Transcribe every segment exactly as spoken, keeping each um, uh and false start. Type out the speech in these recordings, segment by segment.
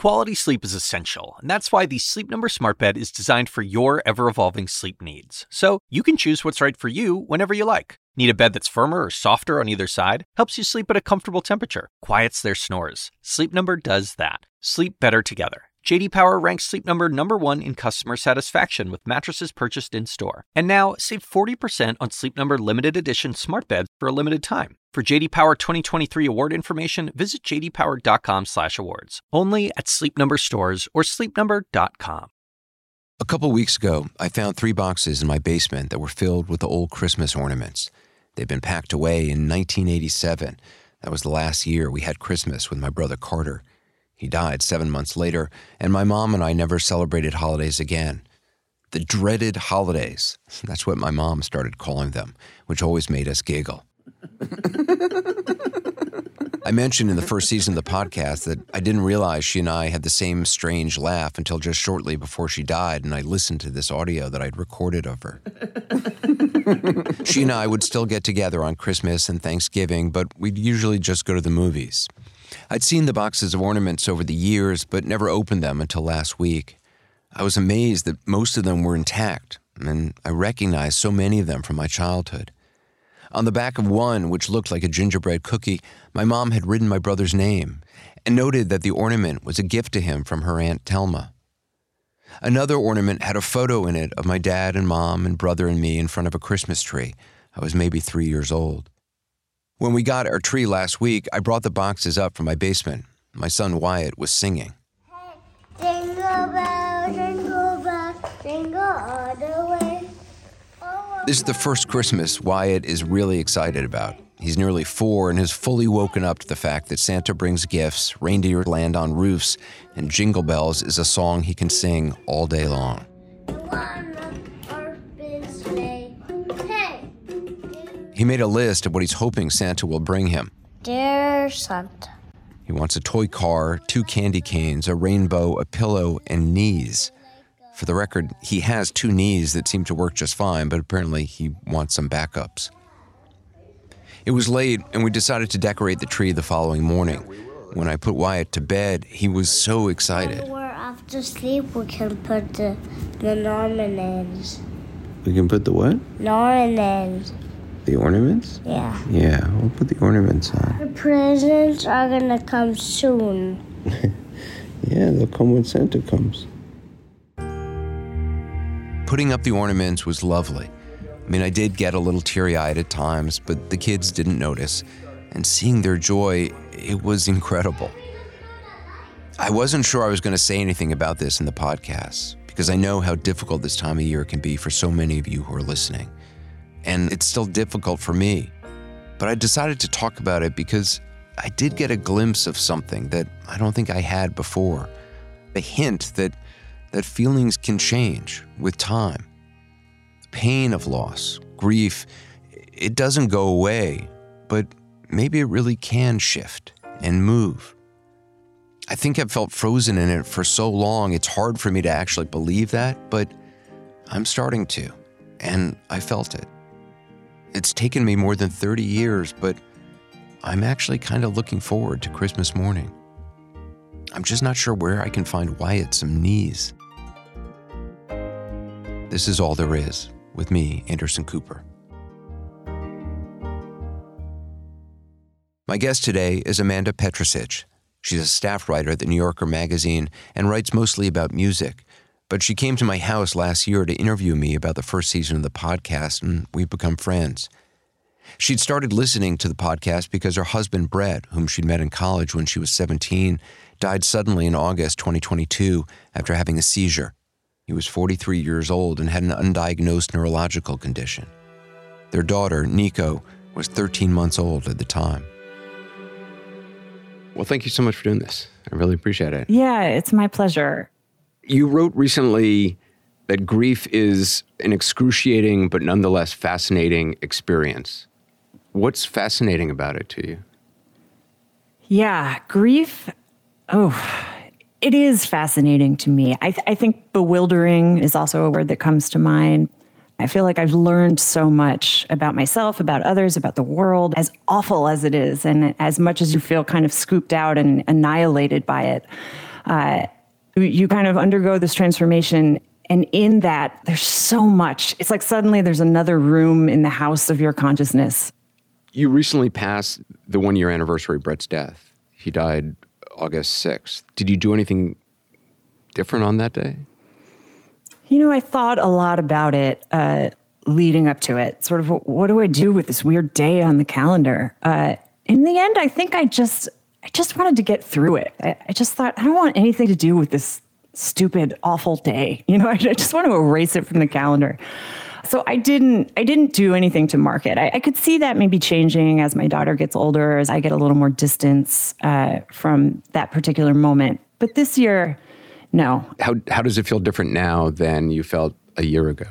Quality sleep is essential, and that's why the Sleep Number Smart Bed is designed for your ever-evolving sleep needs. So you can choose what's right for you whenever you like. Need a bed that's firmer or softer on either side? Helps you sleep at a comfortable temperature. Quiets their snores. Sleep Number does that. Sleep better together. J D Power ranks Sleep Number number one in customer satisfaction with mattresses purchased in-store. And now, save forty percent on Sleep Number limited edition smart beds for a limited time. For J D Power twenty twenty-three award information, visit j d power dot com slash awards. Only at Sleep Number stores or sleep number dot com. A couple weeks ago, I found three boxes in my basement that were filled with the old Christmas ornaments. They'd been packed away in nineteen eighty-seven. That was the last year we had Christmas with my brother Carter. He died seven months later, and my mom and I never celebrated holidays again. The dreaded holidays. That's what my mom started calling them, which always made us giggle. I mentioned in the first season of the podcast that I didn't realize she and I had the same strange laugh until just shortly before she died, and I listened to this audio that I'd recorded of her. She and I would still get together on Christmas and Thanksgiving, but we'd usually just go to the movies. I'd seen the boxes of ornaments over the years, but never opened them until last week. I was amazed that most of them were intact, and I recognized so many of them from my childhood. On the back of one, which looked like a gingerbread cookie, my mom had written my brother's name and noted that the ornament was a gift to him from her Aunt Thelma. Another ornament had a photo in it of my dad and mom and brother and me in front of a Christmas tree. I was maybe three years old. When we got our tree last week, I brought the boxes up from my basement. My son Wyatt was singing. Hey, jingle bell, jingle bell, jingle all the way. This is the first Christmas Wyatt is really excited about. He's nearly four and has fully woken up to the fact that Santa brings gifts, reindeer land on roofs, and Jingle Bells is a song he can sing all day long. He made a list of what he's hoping Santa will bring him. Dear Santa. He wants a toy car, two candy canes, a rainbow, a pillow, and knees. For the record, he has two knees that seem to work just fine, but apparently he wants some backups. It was late, and we decided to decorate the tree the following morning. When I put Wyatt to bed, he was so excited. When we're after sleep, we can put the, the ornaments. We can put the what? The ornaments. The ornaments? Yeah. Yeah, we'll put the ornaments on. The presents are gonna come soon. Yeah, they'll come when Santa comes. Putting up the ornaments was lovely. I mean, I did get a little teary-eyed at times, but the kids didn't notice. And seeing their joy, it was incredible. I wasn't sure I was going to say anything about this in the podcast, because I know how difficult this time of year can be for so many of you who are listening. And it's still difficult for me. But I decided to talk about it because I did get a glimpse of something that I don't think I had before. A hint that, that feelings can change with time. The pain of loss, grief, it doesn't go away, but maybe it really can shift and move. I think I've felt frozen in it for so long, it's hard for me to actually believe that, but I'm starting to, and I felt it. It's taken me more than thirty years, but I'm actually kind of looking forward to Christmas morning. I'm just not sure where I can find Wyatt some knees. This is All There Is, with me, Anderson Cooper. My guest today is Amanda Petrusich. She's a staff writer at the New Yorker magazine and writes mostly about music. But she came to my house last year to interview me about the first season of the podcast, and we've become friends. She'd started listening to the podcast because her husband, Brett, whom she'd met in college when she was seventeen, died suddenly in August twenty twenty-two after having a seizure. He was forty-three years old and had an undiagnosed neurological condition. Their daughter, Nico, was thirteen months old at the time. Well, thank you so much for doing this. I really appreciate it. Yeah, it's my pleasure. You wrote recently that grief is an excruciating but nonetheless fascinating experience. What's fascinating about it to you? Yeah, grief, oh, it is fascinating to me. I, th- I think bewildering is also a word that comes to mind. I feel like I've learned so much about myself, about others, about the world, as awful as it is, and as much as you feel kind of scooped out and annihilated by it. Uh, you kind of undergo this transformation. And in that, there's so much. It's like suddenly there's another room in the house of your consciousness. You recently passed the one-year anniversary of Brett's death. He died August sixth. Did you do anything different on that day? You know, I thought a lot about it uh, leading up to it. Sort of, what do I do with this weird day on the calendar? Uh, in the end, I think I just, I just wanted to get through it. I, I just thought, I don't want anything to do with this stupid, awful day. You know, I, I just want to erase it from the calendar. So I didn't, I didn't do anything to mark it. I, I could see that maybe changing as my daughter gets older, as I get a little more distance uh, from that particular moment. But this year, no. How how does it feel different now than you felt a year ago?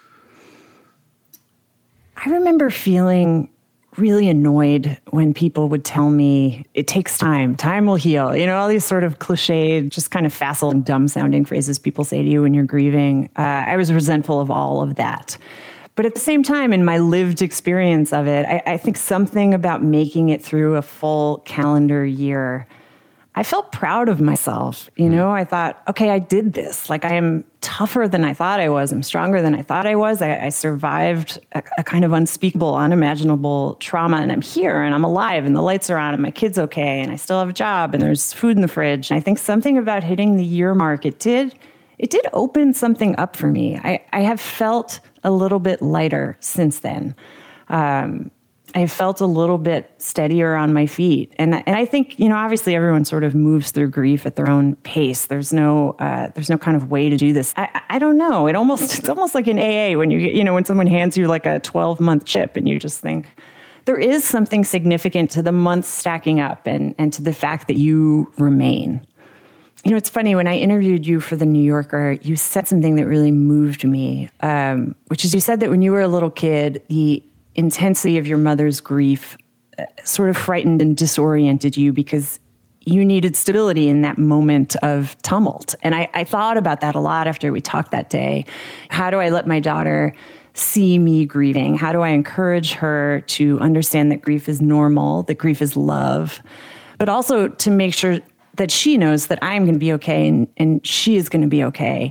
I remember feeling really annoyed when people would tell me, it takes time, time will heal. You know, all these sort of cliched, just kind of facile and dumb sounding phrases people say to you when you're grieving. Uh, I was resentful of all of that. But at the same time, in my lived experience of it, I, I think something about making it through a full calendar year, I felt proud of myself. You know, I thought, okay, I did this. Like, I am tougher than I thought I was. I'm stronger than I thought I was. I, I survived a, a kind of unspeakable, unimaginable trauma, and I'm here, and I'm alive, and the lights are on, and my kid's okay, and I still have a job, and there's food in the fridge. And I think something about hitting the year mark, it did, it did open something up for me. I, I have felt a little bit lighter since then. Um, I felt a little bit steadier on my feet. And, and I think, you know, obviously everyone sort of moves through grief at their own pace. There's no, uh, there's no kind of way to do this. I, I don't know. It almost, it's almost like in A A when you, you know, when someone hands you like a twelve month chip and you just think there is something significant to the months stacking up and, and to the fact that you remain. You know, it's funny, when I interviewed you for The New Yorker, you said something that really moved me, um, which is you said that when you were a little kid, the intensity of your mother's grief uh, sort of frightened and disoriented you because you needed stability in that moment of tumult. And I, I thought about that a lot after we talked that day. How do I let my daughter see me grieving? How do I encourage her to understand that grief is normal, that grief is love, but also to make sure that she knows that I'm going to be okay and, and she is going to be okay.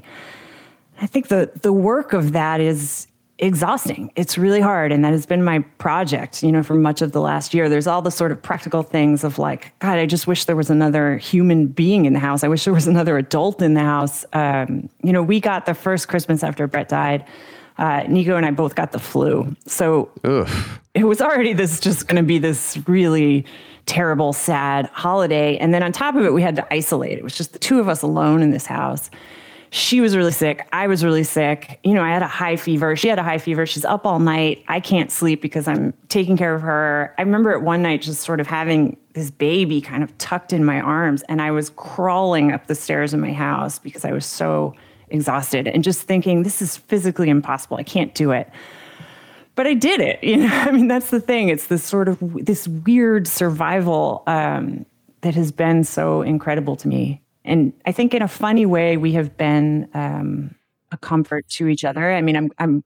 I think the the work of that is exhausting. It's really hard. And that has been my project, you know, for much of the last year. There's all the sort of practical things of like, God, I just wish there was another human being in the house. I wish there was another adult in the house. Um, you know, we got the first Christmas after Brett died. Uh, Nico and I both got the flu. So Ugh. It was already this just going to be this really terrible, sad holiday. And then on top of it, we had to isolate. It was just the two of us alone in this house. She was really sick. I was really sick. You know, I had a high fever. She had a high fever. She's up all night. I can't sleep because I'm taking care of her. I remember at one night just sort of having this baby kind of tucked in my arms, and I was crawling up the stairs of my house because I was so exhausted and just thinking, this is physically impossible. I can't do it. But I did it. You know, I mean, that's the thing. It's this sort of this weird survival um, that has been so incredible to me. And I think in a funny way, we have been um, a comfort to each other. I mean, I'm, I'm,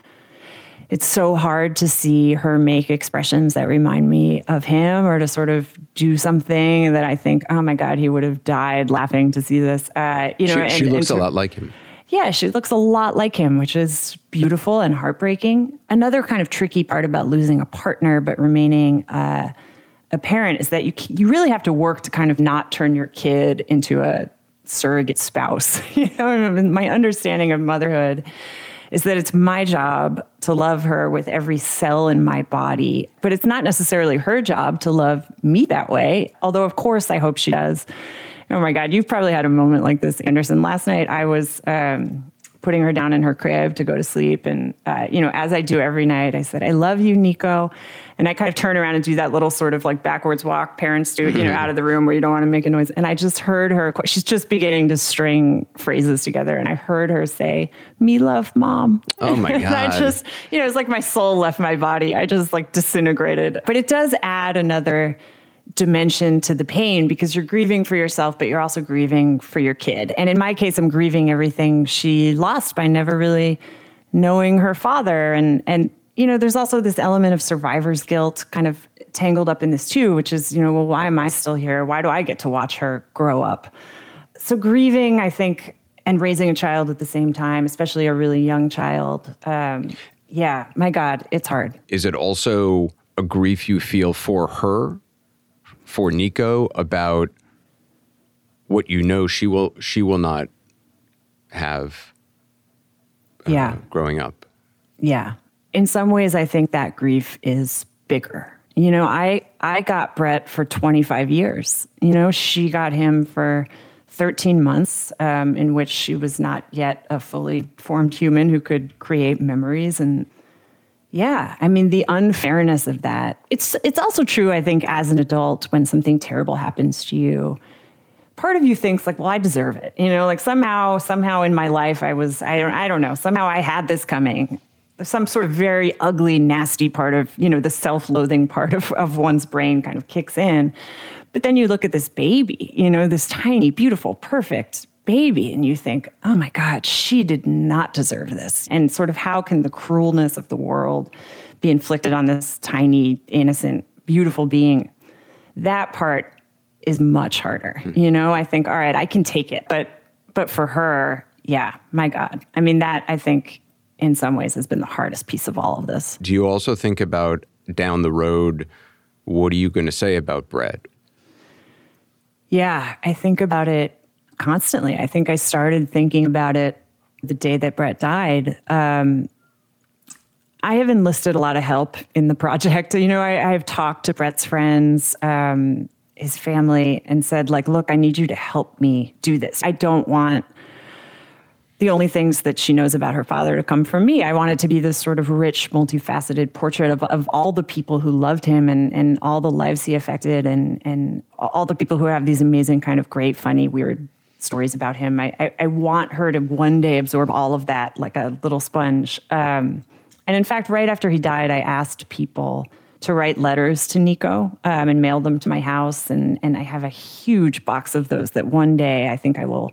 it's so hard to see her make expressions that remind me of him, or to sort of do something that I think, oh my God, he would have died laughing to see this. Uh, you know, she, and, she looks and a lot like him. Yeah, she looks a lot like him, which is beautiful and heartbreaking. Another kind of tricky part about losing a partner but remaining uh, a parent is that you you really have to work to kind of not turn your kid into a surrogate spouse. You know, my understanding of motherhood is that it's my job to love her with every cell in my body, but it's not necessarily her job to love me that way. Although, of course, I hope she does. Oh my God, you've probably had a moment like this, Anderson. Last night I was um, putting her down in her crib to go to sleep. And, uh, you know, as I do every night, I said, I love you, Nico. And I kind of turn around and do that little sort of like backwards walk parents do, you know, out of the room where you don't want to make a noise. And I just heard her, she's just beginning to string phrases together. And I heard her say, me love mom. Oh my God. And I just, you know, it's like my soul left my body. I just like disintegrated. But it does add another dimension to the pain because you're grieving for yourself, but you're also grieving for your kid. And in my case, I'm grieving everything she lost by never really knowing her father. And, and, you know, there's also this element of survivor's guilt kind of tangled up in this too, which is, you know, well, why am I still here? Why do I get to watch her grow up? so grieving, I think, and raising a child at the same time, especially a really young child. Um, yeah, my God, it's hard. Is it also a grief you feel for her, for Nico, about what you know she will she will not have uh, Yeah. growing up? Yeah. In some ways, I think that grief is bigger. You know, I, I got Brett for twenty-five years. You know, she got him for thirteen months, um, in which she was not yet a fully formed human who could create memories. And yeah, I mean, the unfairness of that. It's, it's also true, I think, as an adult, when something terrible happens to you, part of you thinks like, well, I deserve it. You know, like somehow, somehow in my life, I was, I don't, I don't know, somehow I had this coming. Some sort of very ugly, nasty part of, you know, the self-loathing part of, of one's brain kind of kicks in. But then you look at this baby, you know, this tiny, beautiful, perfect baby, and you think, oh my God, she did not deserve this. And sort of how can the cruelness of the world be inflicted on this tiny, innocent, beautiful being? That part is much harder. Mm-hmm. You know, I think, all right, I can take it. But but for her, yeah, my God. I mean, that I think in some ways has been the hardest piece of all of this. Do you also think about down the road, what are you going to say about Brett? Yeah, I think about it constantly. I think I started thinking about it the day that Brett died. Um, I have enlisted a lot of help in the project. You know, I, I've talked to Brett's friends, um, his family, and said, like, look, I need you to help me do this. I don't want the only things that she knows about her father to come from me. I want it to be this sort of rich, multifaceted portrait of, of all the people who loved him and, and all the lives he affected and, and all the people who have these amazing kind of great, funny, weird stories about him. I, I, I want her to one day absorb all of that like a little sponge. Um, and in fact, right after he died, I asked people to write letters to Nico um, and mail them to my house. And, and I have a huge box of those that one day I think I will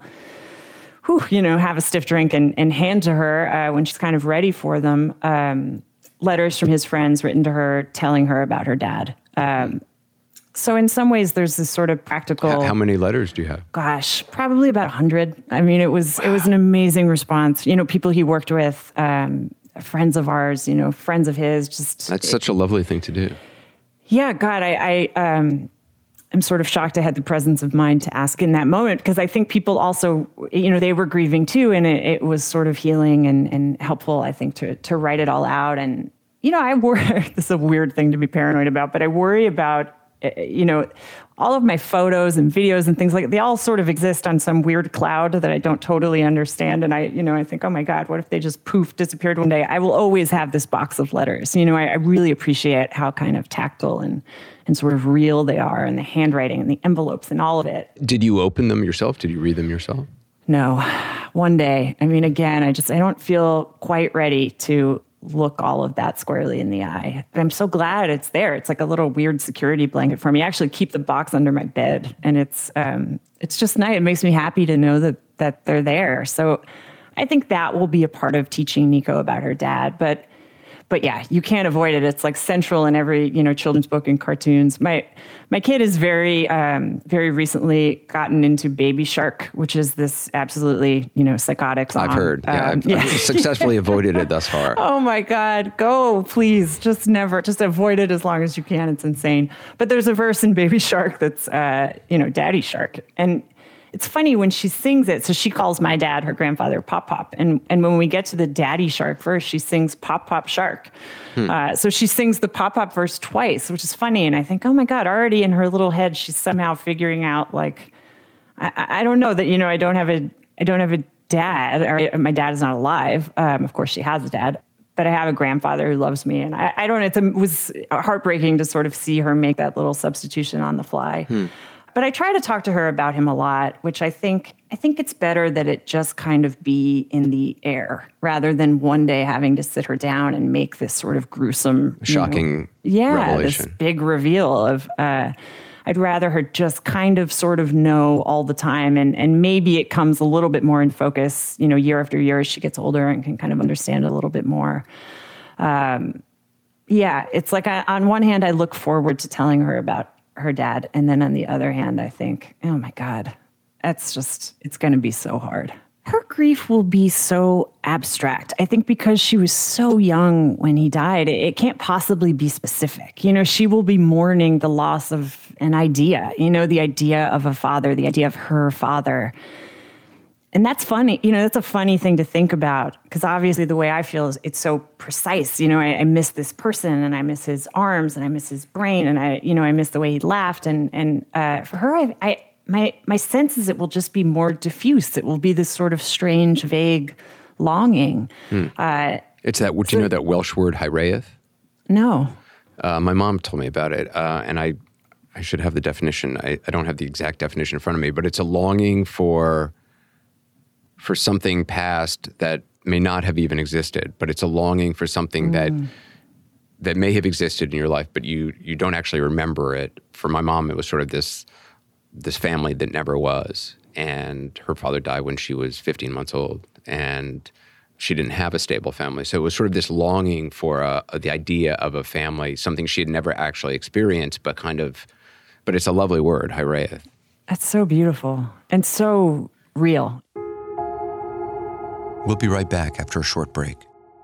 whew, you know, have a stiff drink and, and hand to her uh, when she's kind of ready for them. Um, letters from his friends written to her, telling her about her dad. Um, so in some ways, there's this sort of practical. How, how many letters do you have? Gosh, probably about a hundred. I mean, it was wow. it was an amazing response. You know, people he worked with, um, friends of ours, you know, friends of his. Just that's it, such a lovely thing to do. Yeah, God, I. I um, I'm sort of shocked I had the presence of mind to ask in that moment, because I think people also, you know, they were grieving too, and it, it was sort of healing and, and helpful, I think, to to write it all out. And, you know, I worry, this is a weird thing to be paranoid about, but I worry about, you know, all of my photos and videos and things like that, they all sort of exist on some weird cloud that I don't totally understand. And I, you know, I think, oh my God, what if they just poof, disappeared one day? I will always have this box of letters. You know, I, I really appreciate how kind of tactile and and sort of real they are, and the handwriting and the envelopes and all of it. Did you open them yourself? Did you read them yourself? No, one day. I mean, again, I just, I don't feel quite ready to look all of that squarely in the eye. But I'm so glad it's there. It's like a little weird security blanket for me. I actually keep the box under my bed, and it's, um, it's just nice. It makes me happy to know that, that they're there. So I think that will be a part of teaching Nico about her dad. But But yeah, you can't avoid it. It's like central in every, you know, children's book and cartoons. My my kid has very, um, very recently gotten into Baby Shark, which is this absolutely, you know, psychotic song. I've heard. Yeah, Um, I've, yeah. I've successfully avoided it thus far. Oh my God, go, please. Just never, just avoid it as long as you can. It's insane. But there's a verse in Baby Shark that's, uh, you know, Daddy Shark. And it's funny when she sings it. So she calls my dad, her grandfather, Pop Pop. And and when we get to the Daddy Shark verse, she sings Pop Pop Shark. Hmm. Uh, so she sings the Pop Pop verse twice, which is funny. And I think, oh my God, already in her little head, she's somehow figuring out, like, I, I don't know that, you know, I don't have a, I don't have a dad, or my dad is not alive. Um, of course, she has a dad, but I have a grandfather who loves me. And I, I don't know, it's a, it was heartbreaking to sort of see her make that little substitution on the fly. Hmm. But I try to talk to her about him a lot, which I think I think it's better that it just kind of be in the air rather than one day having to sit her down and make this sort of gruesome, shocking you know, yeah, revelation. This big reveal of. Uh, I'd rather her just kind of sort of know all the time, and and maybe it comes a little bit more in focus, you know, year after year as she gets older and can kind of understand a little bit more. Um, yeah, it's like I, on one hand, I look forward to telling her about her dad. And then on the other hand, I think, oh my God, That's just, it's going to be so hard. Her grief will be so abstract. I think because she was so young when he died, it can't possibly be specific. You know, she will be mourning the loss of an idea, you know, the idea of a father, the idea of her father. And that's funny. You know, that's a funny thing to think about, because obviously the way I feel is it's so precise. You know, I, I miss this person, and I miss his arms, and I miss his brain, and I, you know, I miss the way he laughed. And and uh, for her, I, I my my sense is it will just be more diffuse. It will be this sort of strange, vague longing. Hmm. Uh, it's that. Do so, you know that Welsh word hiraeth? No. Uh, my mom told me about it, uh, and I I should have the definition. I, I don't have the exact definition in front of me, but it's a longing for for something past that may not have even existed, but it's a longing for something mm. that that may have existed in your life, but you you don't actually remember it. For my mom, it was sort of this this family that never was, and her father died when she was fifteen months old, and she didn't have a stable family. So it was sort of this longing for a, a, the idea of a family, something she had never actually experienced, but kind of, but it's a lovely word, hiraeth. That's so beautiful and so real. We'll be right back after a short break.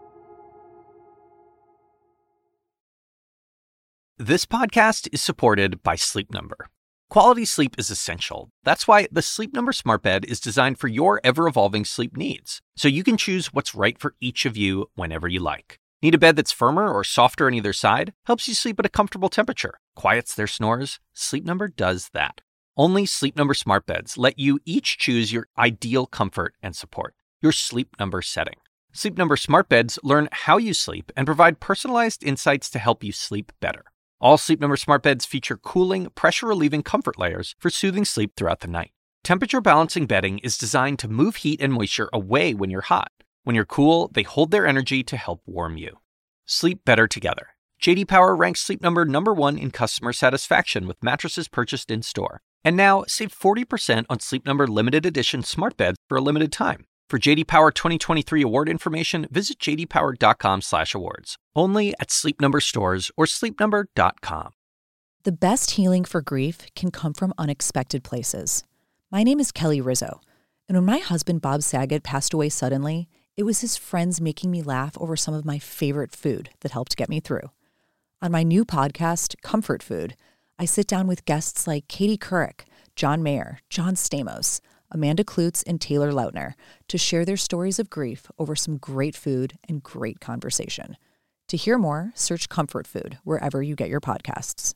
This podcast is supported by Sleep Number. Quality sleep is essential. That's why the Sleep Number Smart Bed is designed for your ever-evolving sleep needs, so you can choose what's right for each of you whenever you like. Need a bed that's firmer or softer on either side? Helps you sleep at a comfortable temperature. Quiets their snores? Sleep Number does that. Only Sleep Number Smart Beds let you each choose your ideal comfort and support, your Sleep Number setting. Sleep Number Smart Beds learn how you sleep and provide personalized insights to help you sleep better. All Sleep Number Smart Beds feature cooling, pressure-relieving comfort layers for soothing sleep throughout the night. Temperature-balancing bedding is designed to move heat and moisture away when you're hot. When you're cool, they hold their energy to help warm you. Sleep better together. J D Power ranks Sleep Number number one in customer satisfaction with mattresses purchased in-store. And now, save forty percent on Sleep Number limited edition smart beds for a limited time. For J D Power twenty twenty-three award information, visit j d power dot com slash awards. Only at Sleep Number stores or sleep number dot com. The best healing for grief can come from unexpected places. My name is Kelly Rizzo, and when my husband Bob Saget passed away suddenly, it was his friends making me laugh over some of my favorite food that helped get me through. On my new podcast, Comfort Food, I sit down with guests like Katie Couric, John Mayer, John Stamos, Amanda Klutz, and Taylor Lautner to share their stories of grief over some great food and great conversation. To hear more, search Comfort Food wherever you get your podcasts.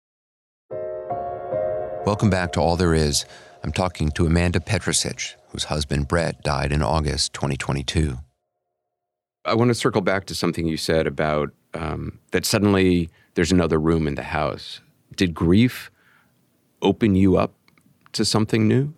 Welcome back to All There Is. I'm talking to Amanda Petrusich, whose husband Brett died in August twenty twenty-two. I want to circle back to something you said about um, that suddenly there's another room in the house. Did grief open you up to something new?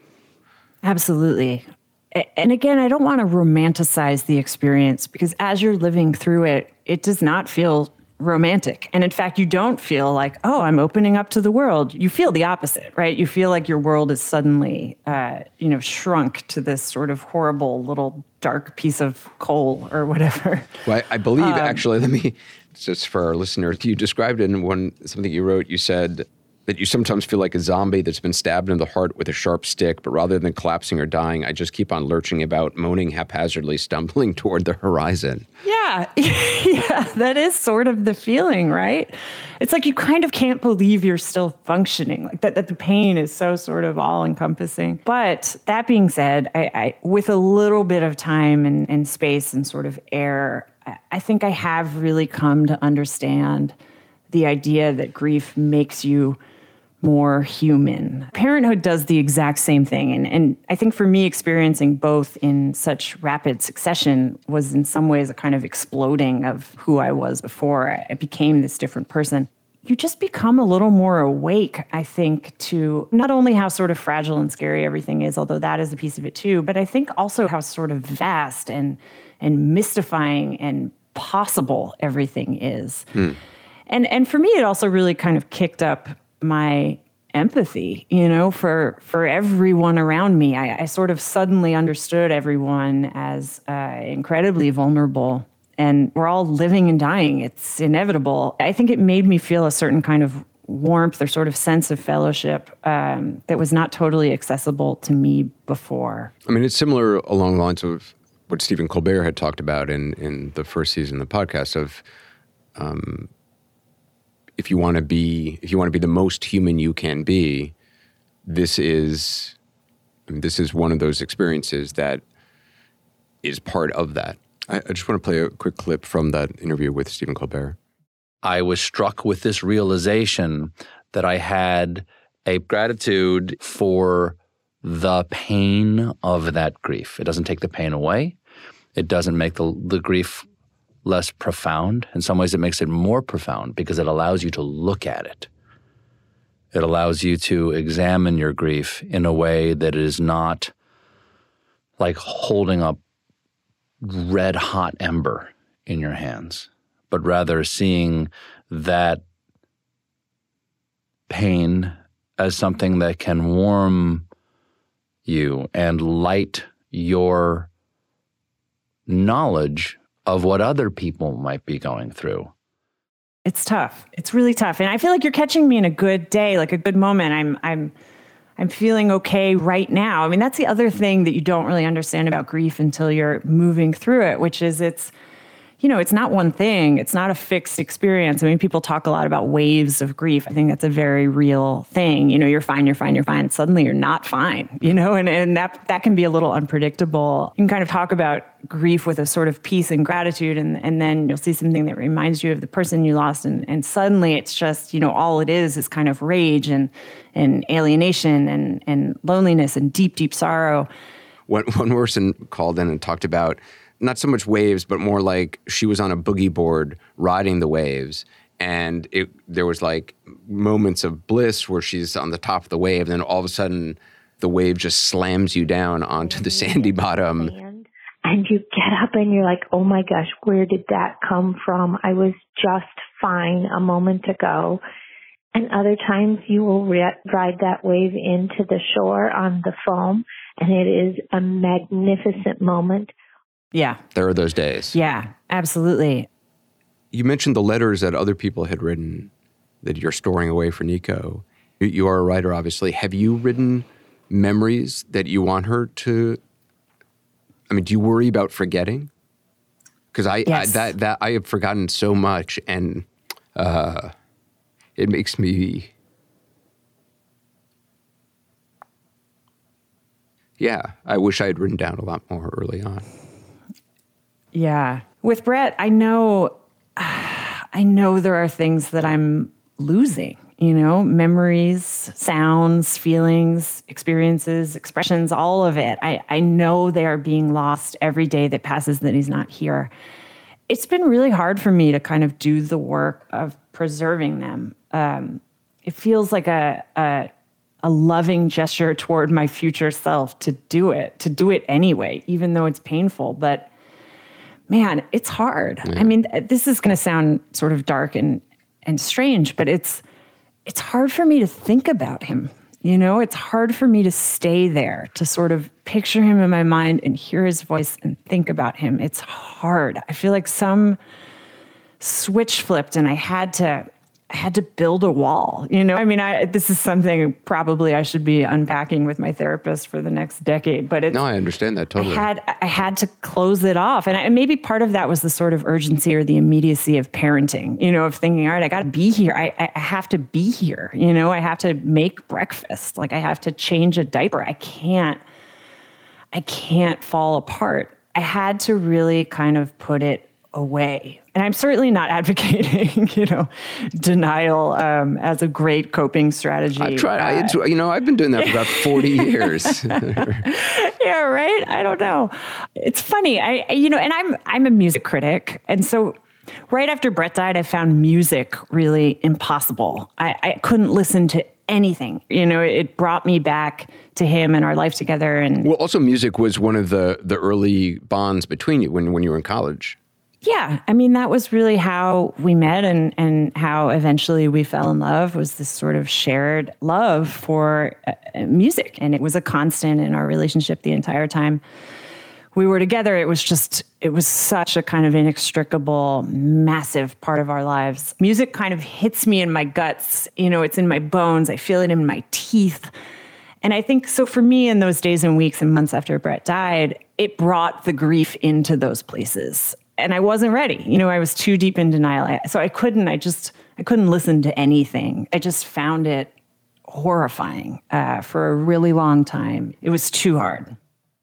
Absolutely. And again, I don't want to romanticize the experience, because as you're living through it, it does not feel romantic. And in fact, you don't feel like, oh, I'm opening up to the world. You feel the opposite, right? You feel like your world is suddenly, uh, you know, shrunk to this sort of horrible little dark piece of coal or whatever. Well, I, I believe, um, actually, let me, just for our listeners, you described it in one, something you wrote, you said that you sometimes feel like a zombie that's been stabbed in the heart with a sharp stick, but rather than collapsing or dying, I just keep on lurching about, moaning haphazardly, stumbling toward the horizon. Yeah, yeah, that is sort of the feeling, right? It's like you kind of can't believe you're still functioning, like that, that the pain is so sort of all-encompassing. But that being said, I, I with a little bit of time and, and space and sort of air, I, I think I have really come to understand the idea that grief makes you more human. Parenthood does the exact same thing. And, and I think for me, experiencing both in such rapid succession was in some ways a kind of exploding of who I was before. I became this different person. You just become a little more awake, I think, to not only how sort of fragile and scary everything is, although that is a piece of it too, but I think also how sort of vast and, and mystifying and possible everything is. Hmm. And and for me, it also really kind of kicked up my empathy, you know, for for everyone around me. I, I sort of suddenly understood everyone as uh, incredibly vulnerable, and we're all living and dying. It's inevitable. I think it made me feel a certain kind of warmth or sort of sense of fellowship um, that was not totally accessible to me before. I mean, it's similar along the lines of what Stephen Colbert had talked about in, in the first season of the podcast of um, if you want to be if you want to be the most human you can be, this is I mean, this is one of those experiences that is part of that. I, I just want to play a quick clip from that interview with Stephen Colbert. I was struck with this realization that I had a gratitude for the pain of that grief. It doesn't take the pain away. It doesn't make the, the grief less profound. In some ways, it makes it more profound because it allows you to look at it. It allows you to examine your grief in a way that is not like holding a red hot ember in your hands, but rather seeing that pain as something that can warm you and light your knowledge of what other people might be going through. It's tough. It's really tough. And I feel like you're catching me in a good day, like a good moment. I'm I'm I'm feeling okay right now. I mean, that's the other thing that you don't really understand about grief until you're moving through it, which is it's you know, it's not one thing. It's not a fixed experience. I mean, people talk a lot about waves of grief. I think that's a very real thing. You know, you're fine, you're fine, you're fine. Suddenly you're not fine, you know, and, and that that can be a little unpredictable. You can kind of talk about grief with a sort of peace and gratitude, and, and then you'll see something that reminds you of the person you lost, and, and suddenly it's just, you know, all it is is kind of rage and and alienation and, and loneliness and deep, deep sorrow. One, one person called in and talked about not so much waves, but more like she was on a boogie board riding the waves. And it, there was like moments of bliss where she's on the top of the wave. And then all of a sudden the wave just slams you down onto the sandy bottom. And you get up and you're like, oh my gosh, where did that come from? I was just fine a moment ago. And other times you will re- ride that wave into the shore on the foam. And it is a magnificent moment. Yeah. There are those days. Yeah, absolutely. You mentioned the letters that other people had written that you're storing away for Nico. You are a writer, obviously. Have you written memories that you want her to, I mean, do you worry about forgetting? Because I, yes. I that that I have forgotten so much, and uh, it makes me, yeah, I wish I had written down a lot more early on. Yeah. With Brett, I know, I know there are things that I'm losing, you know, memories, sounds, feelings, experiences, expressions, all of it. I, I know they are being lost every day that passes that he's not here. It's been really hard for me to kind of do the work of preserving them. Um, it feels like a, a, a loving gesture toward my future self to do it, to do it anyway, even though it's painful. But man, it's hard. Yeah. I mean, this is going to sound sort of dark and, and strange, but it's it's hard for me to think about him. You know, it's hard for me to stay there, to sort of picture him in my mind and hear his voice and think about him. It's hard. I feel like some switch flipped and I had to I had to build a wall, you know? I mean, I, this is something probably I should be unpacking with my therapist for the next decade, but it's... No, I understand that totally. I had, I had to close it off. And, I, and maybe part of that was the sort of urgency or the immediacy of parenting, you know, of thinking, all right, I got to be here. I, I have to be here, you know? I have to make breakfast. Like, I have to change a diaper. I can't, I can't fall apart. I had to really kind of put it away. And I'm certainly not advocating, you know, denial um, as a great coping strategy. I've tried. I, it's, you know, I've been doing that for about forty years. Yeah, right. I don't know. It's funny. I, you know, and I'm I'm a music critic, and so right after Brett died, I found music really impossible. I, I couldn't listen to anything. You know, it brought me back to him and our life together. And well, also music was one of the the early bonds between you when when you were in college. Yeah, I mean, that was really how we met and, and how eventually we fell in love, was this sort of shared love for uh, music. And it was a constant in our relationship the entire time we were together, it was just, it was such a kind of inextricable, massive part of our lives. Music kind of hits me in my guts. You know, it's in my bones. I feel it in my teeth. And I think, so for me in those days and weeks and months after Brett died, it brought the grief into those places. And I wasn't ready. You know, I was too deep in denial. I, so I couldn't, I just, I couldn't listen to anything. I just found it horrifying uh, for a really long time. It was too hard.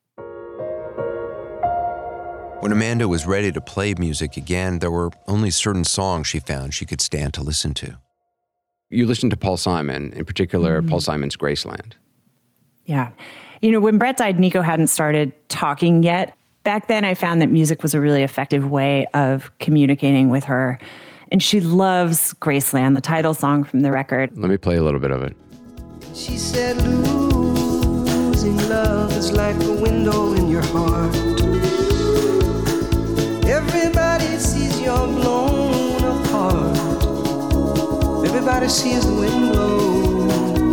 When Amanda was ready to play music again, there were only certain songs she found she could stand to listen to. You listened to Paul Simon, in particular, mm-hmm. Paul Simon's Graceland. Yeah. You know, when Brett died, Nico hadn't started talking yet. Back then, I found that music was a really effective way of communicating with her. And she loves Graceland, the title song from the record. Let me play a little bit of it. She said, losing love is like a window in your heart. Everybody sees you're blown apart. Everybody sees the wind blow.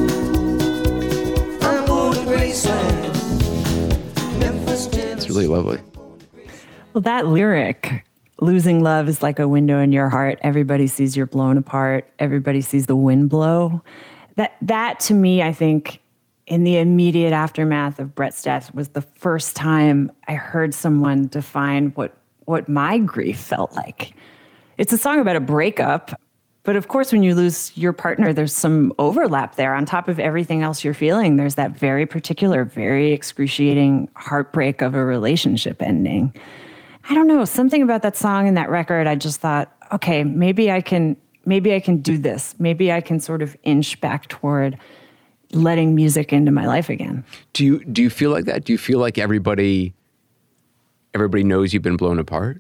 I'm going to Graceland. Memphis, Tennessee. It's really lovely. Well, that lyric, losing love is like a window in your heart. Everybody sees you're blown apart. Everybody sees the wind blow. That, that to me, I think, in the immediate aftermath of Brett's death was the first time I heard someone define what what my grief felt like. It's a song about a breakup, but of course, when you lose your partner, there's some overlap there. On top of everything else you're feeling, there's that very particular, very excruciating heartbreak of a relationship ending. I don't know, something about that song and that record, I just thought, okay, maybe I can, maybe I can do this. Maybe I can sort of inch back toward letting music into my life again. Do you do you feel like that? Do you feel like everybody everybody knows you've been blown apart?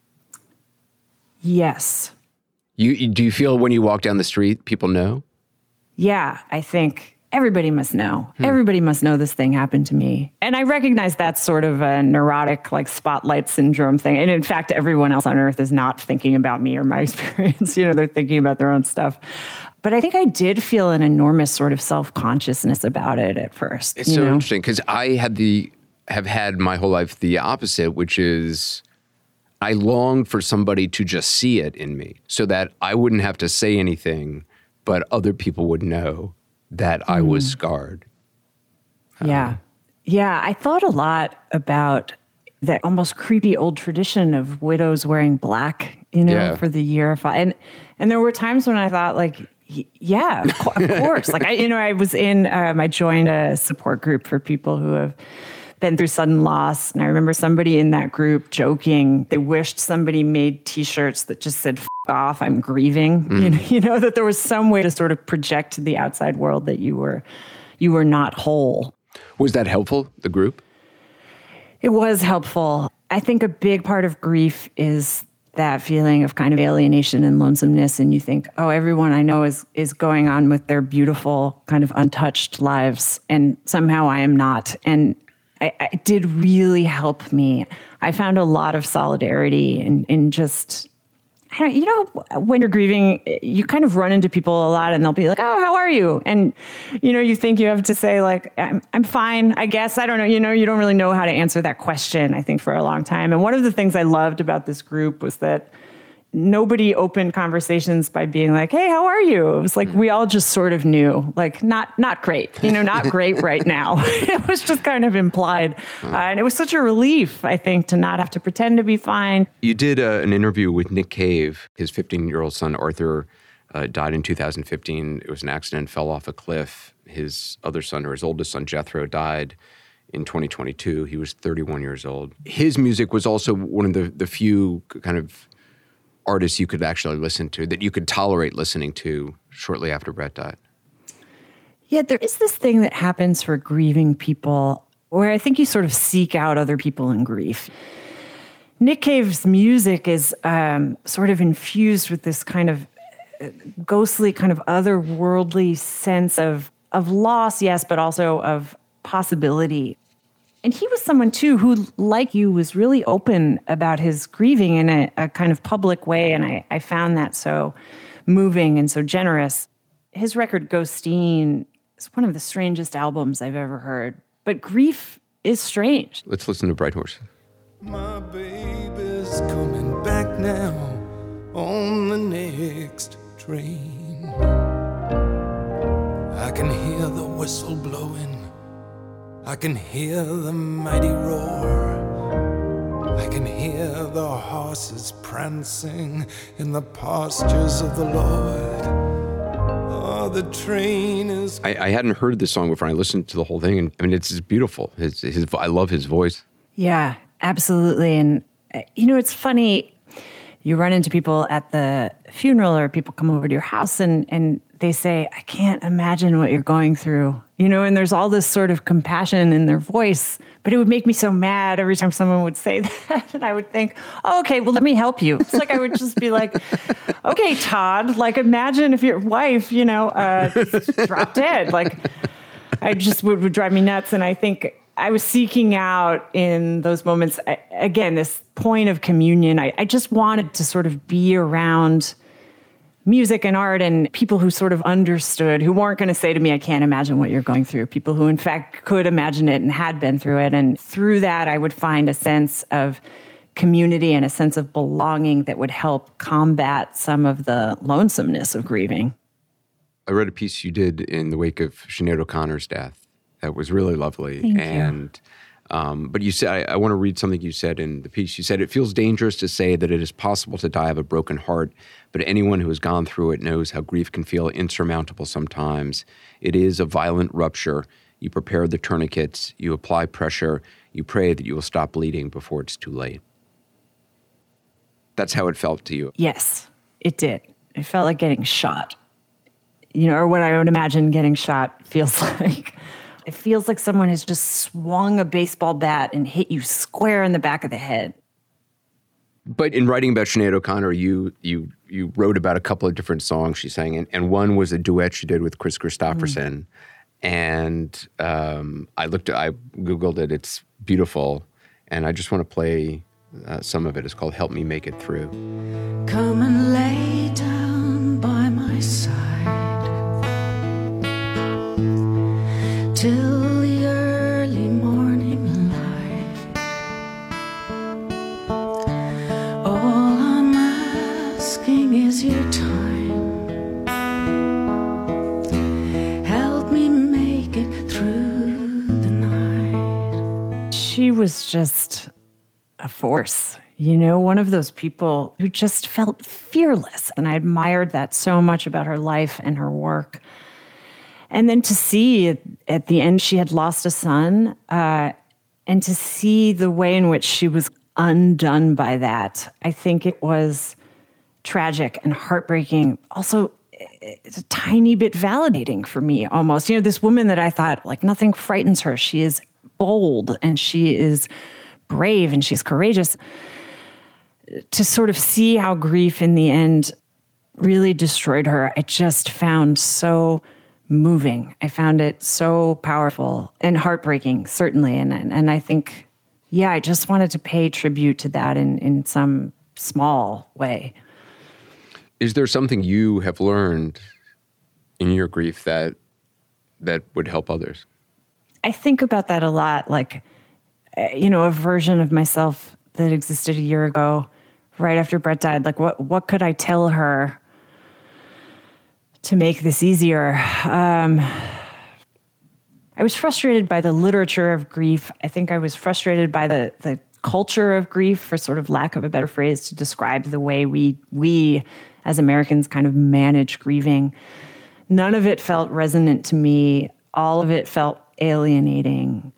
Yes. You do you feel when you walk down the street, people know? Yeah, I think everybody must know. Hmm. Everybody must know this thing happened to me. And I recognize that's sort of a neurotic, like, spotlight syndrome thing. And in fact, everyone else on earth is not thinking about me or my experience. You know, they're thinking about their own stuff. But I think I did feel an enormous sort of self-consciousness about it at first. It's you so know? interesting because I had the have had my whole life the opposite, which is I longed for somebody to just see it in me so that I wouldn't have to say anything, but other people would know that mm. I was scarred. Yeah. Um, yeah. I thought a lot about that almost creepy old tradition of widows wearing black, you know, yeah. for the year. Of, and, and there were times when I thought, like, yeah, of, co- of course. Like, I, you know, I was in, um, I joined a support group for people who have been through sudden loss. And I remember somebody in that group joking, they wished somebody made t-shirts that just said, F off, I'm grieving. Mm. You know, you know, that there was some way to sort of project to the outside world that you were, you were not whole. Was that helpful, the group? It was helpful. I think a big part of grief is that feeling of kind of alienation and lonesomeness. And you think, oh, everyone I know is is going on with their beautiful, kind of untouched lives. And somehow I am not. And I, it did really help me. I found a lot of solidarity in, in just, I don't, you know, when you're grieving, you kind of run into people a lot and they'll be like, oh, how are you? And, you know, you think you have to say like, I'm, I'm fine, I guess. I don't know. You know, you don't really know how to answer that question, I think, for a long time. And one of the things I loved about this group was that nobody opened conversations by being like, hey, how are you? It was like, we all just sort of knew, like, not not great, you know, not great right now. It was just kind of implied. Uh, and it was such a relief, I think, to not have to pretend to be fine. You did uh, an interview with Nick Cave. His fifteen-year-old son, Arthur, uh, died in two thousand fifteen. It was an accident, fell off a cliff. His other son, or his oldest son, Jethro, died in twenty twenty-two. He was thirty-one years old. His music was also one of the, the few kind of artists you could actually listen to, that you could tolerate listening to shortly after Brett died. Yeah, there is this thing that happens for grieving people where I think you sort of seek out other people in grief. Nick Cave's music is um, sort of infused with this kind of ghostly, kind of otherworldly sense of, of loss, yes, but also of possibility. And he was someone, too, who, like you, was really open about his grieving in a, a kind of public way. And I, I found that so moving and so generous. His record, Ghosteen, is one of the strangest albums I've ever heard. But grief is strange. Let's listen to Bright Horse. My baby's coming back now on the next train. I can hear the whistle blowing. I can hear the mighty roar. I can hear the horses prancing in the pastures of the Lord. Oh, the train is... I, I hadn't heard this song before. I listened to the whole thing, and I mean, it's just beautiful. His, his, I love his voice. Yeah, absolutely. And, uh, you know, it's funny. You run into people at the funeral or people come over to your house and, and they say, I can't imagine what you're going through. You know, and there's all this sort of compassion in their voice, but it would make me so mad every time someone would say that. And I would think, oh, okay, well, let me help you. It's like I would just be like, okay, Todd, like imagine if your wife, you know, uh, dropped dead. Like I just would, would drive me nuts. And I think I was seeking out in those moments, again, this point of communion. I, I just wanted to sort of be around music and art and people who sort of understood, who weren't going to say to me, I can't imagine what you're going through. People who, in fact, could imagine it and had been through it. And through that, I would find a sense of community and a sense of belonging that would help combat some of the lonesomeness of grieving. I read a piece you did in the wake of Sinead O'Connor's death. That was really lovely. Thank and you. Um, but you said, I, I want to read something you said in the piece. You said, it feels dangerous to say that it is possible to die of a broken heart, but anyone who has gone through it knows how grief can feel insurmountable sometimes. It is a violent rupture. You prepare the tourniquets, you apply pressure, you pray that you will stop bleeding before it's too late. That's how it felt to you. Yes, it did. It felt like getting shot. You know, or what I would imagine getting shot feels like. It feels like someone has just swung a baseball bat and hit you square in the back of the head. But in writing about Sinead O'Connor, you you you wrote about a couple of different songs she sang, and, and one was a duet she did with Chris Christopherson. Mm. And um, I looked, I Googled it. It's beautiful, and I just want to play uh, some of it. It's called "Help Me Make It Through." Come and lay down by my side till the early morning light. All I'm asking is your time. Help me make it through the night. She was just a force, you know, one of those people who just felt fearless. And I admired that so much about her life and her work. And then to see at, at the end she had lost a son, uh, and to see the way in which she was undone by that, I think it was tragic and heartbreaking. Also, it's a tiny bit validating for me almost. You know, this woman that I thought, like, nothing frightens her. She is bold and she is brave and she's courageous. To sort of see how grief in the end really destroyed her, I just found so moving. I found it so powerful and heartbreaking, certainly. And, and and I think, yeah, I just wanted to pay tribute to that in, in some small way. Is there something you have learned in your grief that that would help others? I think about that a lot, like, you know, a version of myself that existed a year ago, right after Brett died. Like, what what could I tell her to make this easier? Um, I was frustrated by the literature of grief. I think I was frustrated by the the culture of grief, for sort of lack of a better phrase to describe the way we we as Americans kind of manage grieving. None of it felt resonant to me. All of it felt alienating.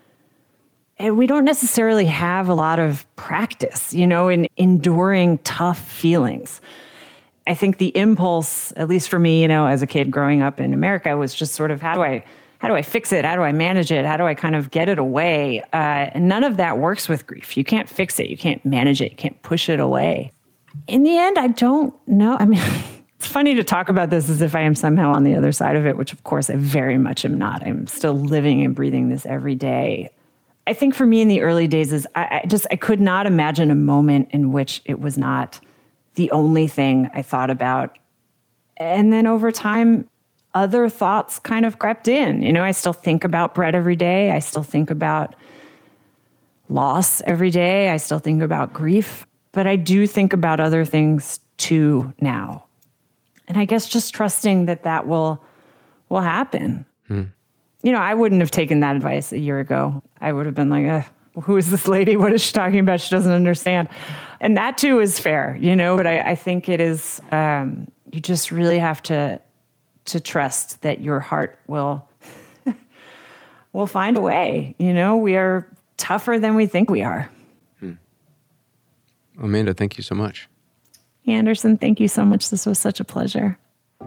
And we don't necessarily have a lot of practice, you know, in enduring tough feelings. I think the impulse, at least for me, you know, as a kid growing up in America, was just sort of, how do I, how do I fix it? How do I manage it? How do I kind of get it away? Uh, and none of that works with grief. You can't fix it. You can't manage it. You can't push it away. In the end, I don't know. I mean, it's funny to talk about this as if I am somehow on the other side of it, which of course I very much am not. I'm still living and breathing this every day. I think for me in the early days is I, I just, I could not imagine a moment in which it was not the only thing I thought about. And then over time, other thoughts kind of crept in. You know, I still think about Brett every day. I still think about loss every day. I still think about grief, but I do think about other things too now. And I guess just trusting that that will will happen. Hmm. You know, I wouldn't have taken that advice a year ago. I would have been like, eh, who is this lady? What is she talking about? She doesn't understand. And that too is fair, you know, but I, I think it is, um, you just really have to to trust that your heart will will find a way. You know, we are tougher than we think we are. Hmm. Amanda, thank you so much. Anderson, thank you so much. This was such a pleasure.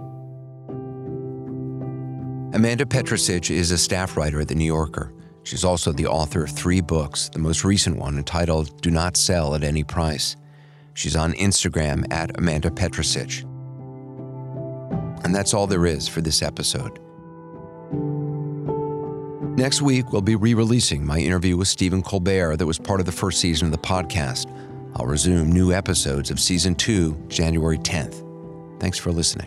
Amanda Petrusich is a staff writer at The New Yorker. She's also the author of three books, the most recent one entitled Do Not Sell at Any Price. She's on Instagram at Amanda Petrusich. And that's all there is for this episode. Next week, we'll be re-releasing my interview with Stephen Colbert that was part of the first season of the podcast. I'll resume new episodes of Season two, January tenth. Thanks for listening.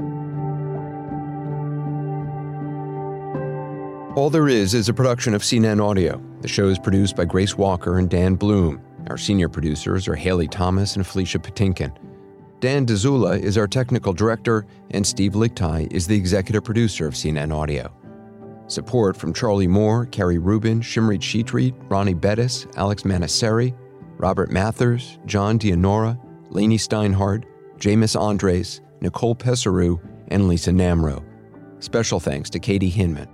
All There Is is a production of C N N Audio. The show is produced by Grace Walker and Dan Bloom. Our senior producers are Haley Thomas and Felicia Patinkin. Dan Dzula is our technical director, and Steve Lichtai is the executive producer of C N N Audio. Support from Charlie Moore, Carrie Rubin, Shimrit Shetreat, Ronnie Bettis, Alex Manasseri, Robert Mathers, John Dianora, Lainey Steinhardt, Jameis Andres, Nicole Pesaru, and Lisa Namro. Special thanks to Katie Hinman.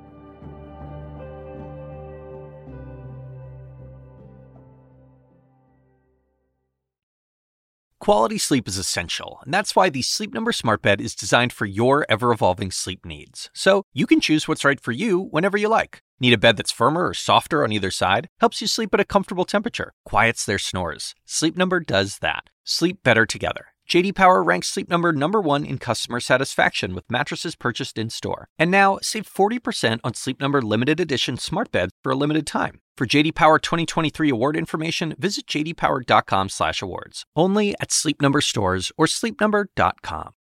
Quality sleep is essential, and that's why the Sleep Number Smart Bed is designed for your ever-evolving sleep needs. So you can choose what's right for you whenever you like. Need a bed that's firmer or softer on either side? Helps you sleep at a comfortable temperature. Quiets their snores. Sleep Number does that. Sleep better together. J D Power ranks Sleep Number number one in customer satisfaction with mattresses purchased in-store. And now, save forty percent on Sleep Number limited edition smart beds for a limited time. For J D Power twenty twenty-three award information, visit j d power dot com slash awards. Only at Sleep Number stores or sleep number dot com.